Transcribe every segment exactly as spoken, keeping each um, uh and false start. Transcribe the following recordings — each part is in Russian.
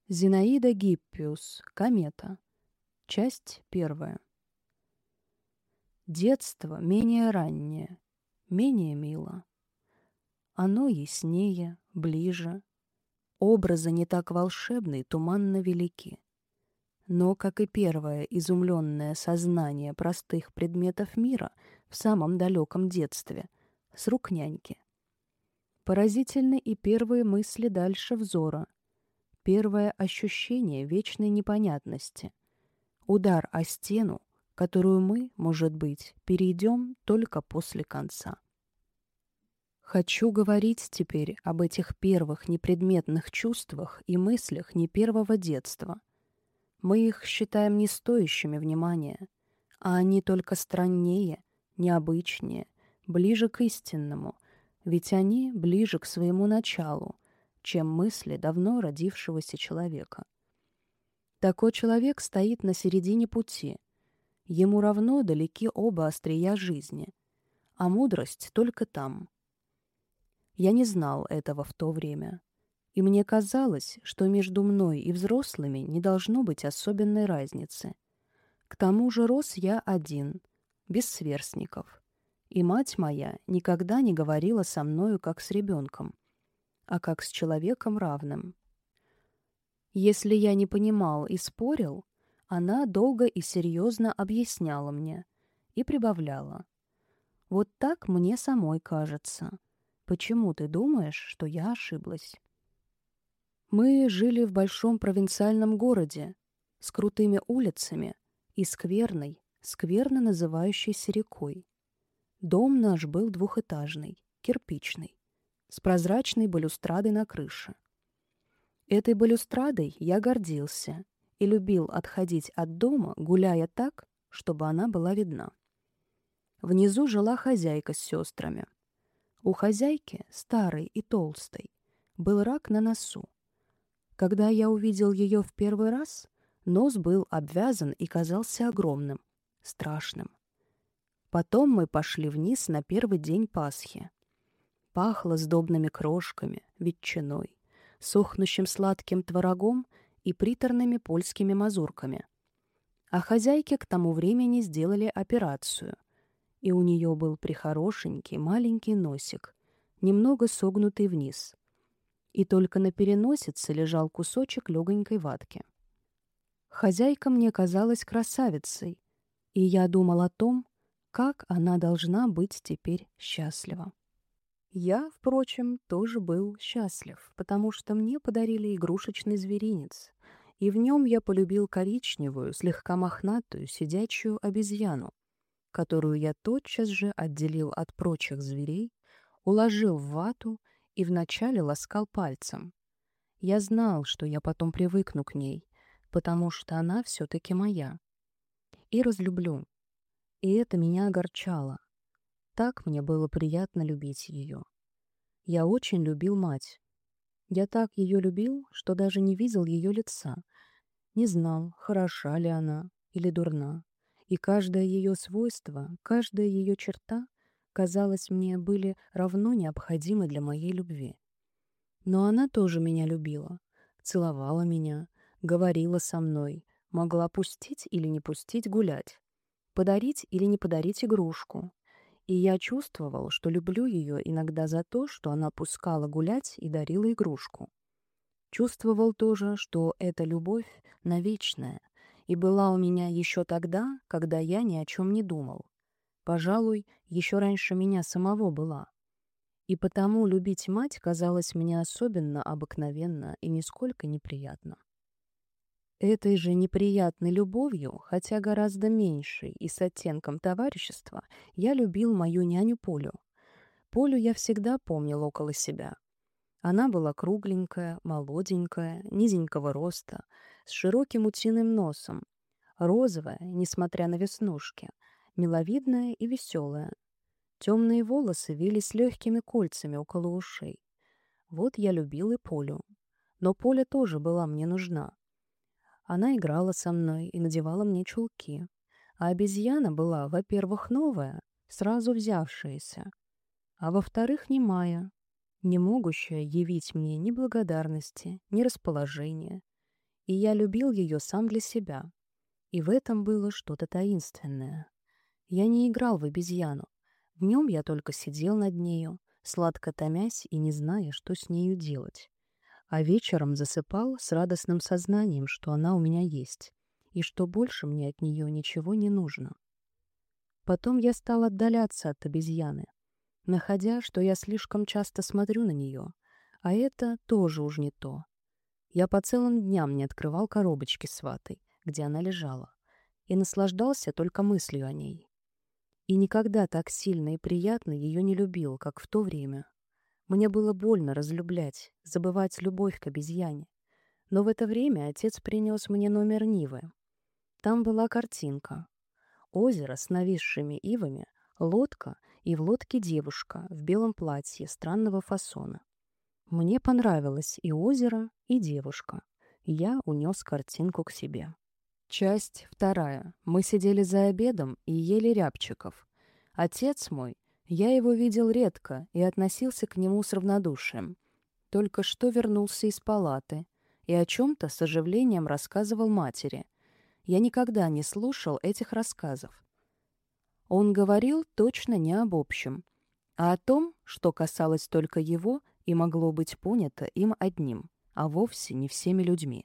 Зинаида Гиппиус. Комета. Часть первая. Детство менее раннее, менее мило. Оно яснее, ближе. Образы не так волшебны, туманно велики. Но, как и первое изумленное сознание простых предметов мира в самом далеком детстве, с рук няньки. Поразительны и первые мысли дальше взора, первое ощущение вечной непонятности, удар о стену, которую мы, может быть, перейдем только после конца. Хочу говорить теперь об этих первых непредметных чувствах и мыслях не первого детства. Мы их считаем не стоящими внимания, а они только страннее, необычнее, ближе к истинному, ведь они ближе к своему началу, чем мысли давно родившегося человека. Такой человек стоит на середине пути. Ему равно далеки оба острия жизни, а мудрость только там. Я не знал этого в то время, и мне казалось, что между мной и взрослыми не должно быть особенной разницы. К тому же рос я один, без сверстников, и мать моя никогда не говорила со мною как с ребенком, а как с человеком равным. Если я не понимал и спорил, она долго и серьезно объясняла мне и прибавляла. Вот так мне самой кажется. Почему ты думаешь, что я ошиблась? Мы жили в большом провинциальном городе с крутыми улицами и скверной, скверно называющейся рекой. Дом наш был двухэтажный, кирпичный, с прозрачной балюстрадой на крыше. Этой балюстрадой я гордился и любил отходить от дома, гуляя так, чтобы она была видна. Внизу жила хозяйка с сестрами. У хозяйки, старой и толстой, был рак на носу. Когда я увидел ее в первый раз, нос был обвязан и казался огромным, страшным. Потом мы пошли вниз на первый день Пасхи. Пахло сдобными крошками, ветчиной, сохнущим сладким творогом и приторными польскими мазурками. А хозяйке к тому времени сделали операцию, и у нее был прихорошенький маленький носик, немного согнутый вниз, и только на переносице лежал кусочек легонькой ватки. Хозяйка мне казалась красавицей, и я думал о том, как она должна быть теперь счастлива. Я, впрочем, тоже был счастлив, потому что мне подарили игрушечный зверинец, и в нем я полюбил коричневую, слегка мохнатую, сидячую обезьяну, которую я тотчас же отделил от прочих зверей, уложил в вату и вначале ласкал пальцем. Я знал, что я потом привыкну к ней, потому что она все-таки моя. И разлюблю. И это меня огорчало. Так мне было приятно любить ее. Я очень любил мать. Я так ее любил, что даже не видел ее лица, не знал, хороша ли она или дурна. И каждое ее свойство, каждая ее черта, казалось мне, были равно необходимы для моей любви. Но она тоже меня любила, целовала меня, говорила со мной, могла пустить или не пустить гулять, подарить или не подарить игрушку. И я чувствовал, что люблю ее иногда за то, что она пускала гулять и дарила игрушку. Чувствовал тоже, что эта любовь навечная, и была у меня еще тогда, когда я ни о чем не думал. Пожалуй, еще раньше меня самого была. И потому любить мать казалось мне особенно обыкновенно и нисколько неприятно. Этой же неприятной любовью, хотя гораздо меньшей и с оттенком товарищества, я любил мою няню Полю. Полю я всегда помнил около себя. Она была кругленькая, молоденькая, низенького роста, с широким утиным носом, розовая, несмотря на веснушки, миловидная и веселая. Темные волосы вились легкими кольцами около ушей. Вот я любил и Полю. Но Поля тоже была мне нужна. Она играла со мной и надевала мне чулки. А обезьяна была, во-первых, новая, сразу взявшаяся, а во-вторых, немая, не могущая явить мне ни благодарности, ни расположения. и я любил ее сам для себя. И в этом было что-то таинственное. Я не играл в обезьяну. В нем я только сидел над нею, сладко томясь и не зная, что с нею делать. А вечером засыпал с радостным сознанием, что она у меня есть, и что больше мне от нее ничего не нужно. Потом я стал отдаляться от обезьяны, находя, что я слишком часто смотрю на нее, а это тоже уж не то. Я по целым дням не открывал коробочки с ватой, где она лежала, и наслаждался только мыслью о ней. И никогда так сильно и приятно ее не любил, как в то время. Мне было больно разлюблять, забывать любовь к обезьяне. Но в это время отец принес мне номер Нивы. Там была картинка. Озеро с нависшими ивами, лодка и в лодке девушка в белом платье странного фасона. Мне понравилось и озеро, и девушка. Я унес картинку к себе. Часть вторая. Мы сидели за обедом и ели рябчиков. Отец мой, я его видел редко и относился к нему с равнодушием. Только что вернулся из палаты и о чем-то с оживлением рассказывал матери. Я никогда не слушал этих рассказов. Он говорил точно не об общем, а о том, что касалось только его и могло быть понято им одним, а вовсе не всеми людьми.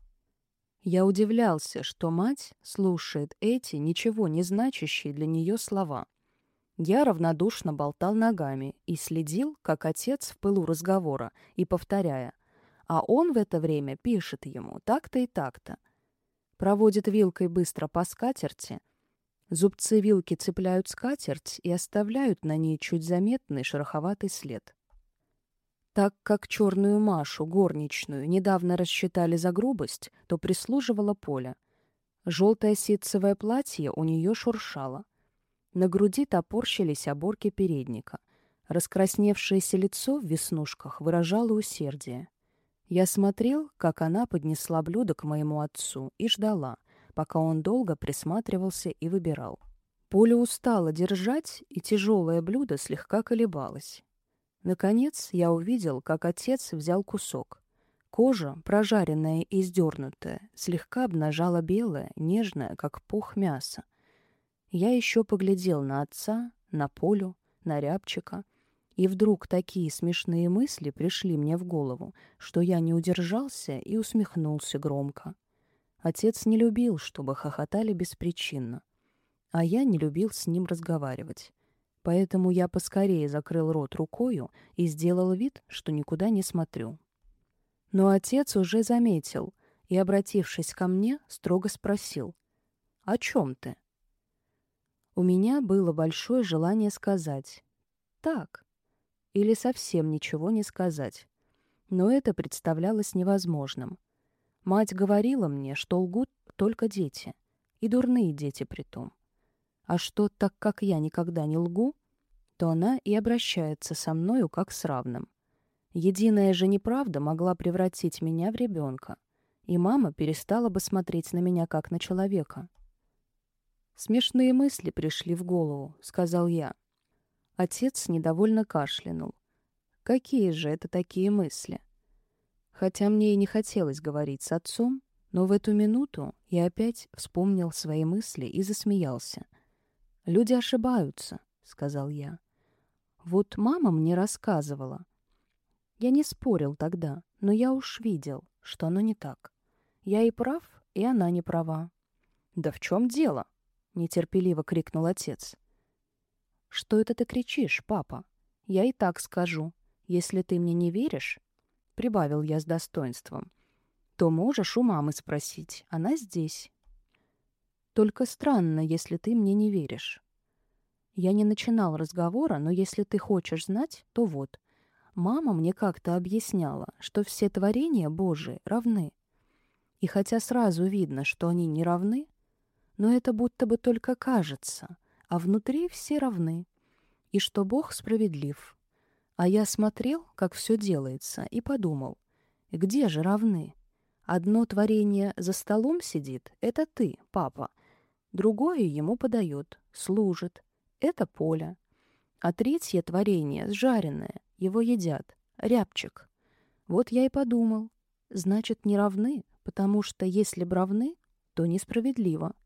Я удивлялся, что мать слушает эти ничего не значащие для нее слова. Я равнодушно болтал ногами и следил, как отец в пылу разговора, и повторяя, а он в это время пишет ему так-то и так-то. Проводит вилкой быстро по скатерти, зубцы вилки цепляют скатерть и оставляют на ней чуть заметный шероховатый след. Так как черную Машу, горничную, недавно рассчитали за грубость, то прислуживала Поля. Желтое ситцевое платье у нее шуршало. На груди топорщились оборки передника. Раскрасневшееся лицо в веснушках выражало усердие. Я смотрел, как она поднесла блюдо к моему отцу, и ждала, пока он долго присматривался и выбирал. Поля устала держать, и тяжелое блюдо слегка колебалось. Наконец я увидел, как отец взял кусок. Кожа, прожаренная и сдернутая, слегка обнажала белое, нежное, как пух, мясо. Я еще поглядел на отца, на Полю, на рябчика, и вдруг такие смешные мысли пришли мне в голову, что я не удержался и усмехнулся громко. Отец не любил, чтобы хохотали беспричинно, а я не любил с ним разговаривать. Поэтому я поскорее закрыл рот рукою и сделал вид, что никуда не смотрю. Но отец уже заметил и, обратившись ко мне, строго спросил: «О чем ты?» У меня было большое желание сказать «так» или совсем ничего не сказать, но это представлялось невозможным. Мать говорила мне, что лгут только дети, и дурные дети притом. А что, так как я никогда не лгу, то она и обращается со мною как с равным. Единая же неправда могла превратить меня в ребенка, и мама перестала бы смотреть на меня как на человека. «Смешные мысли пришли в голову», — сказал я. Отец недовольно кашлянул. «Какие же это такие мысли?» Хотя мне и не хотелось говорить с отцом, но в эту минуту я опять вспомнил свои мысли и засмеялся. «Люди ошибаются», — сказал я. «Вот мама мне рассказывала. Я не спорил тогда, но я уж видел, что оно не так. Я и прав, и она не права». «Да в чем дело?» — нетерпеливо крикнул отец. «Что это ты кричишь, папа? Я и так скажу. Если ты мне не веришь, — прибавил я с достоинством, — то можешь у мамы спросить, она здесь. Только странно, если ты мне не веришь. Я не начинал разговора, но если ты хочешь знать, то вот. Мама мне как-то объясняла, что все творения Божии равны. И хотя сразу видно, что они не равны, но это будто бы только кажется, а внутри все равны, и что Бог справедлив. А я смотрел, как все делается, и подумал, где же равны? Одно творение за столом сидит, это ты, папа, другое ему подает, служит, это Поля, а третье творение, сжаренное, его едят, рябчик. Вот я и подумал, значит, не равны, потому что если б равны, то несправедливо.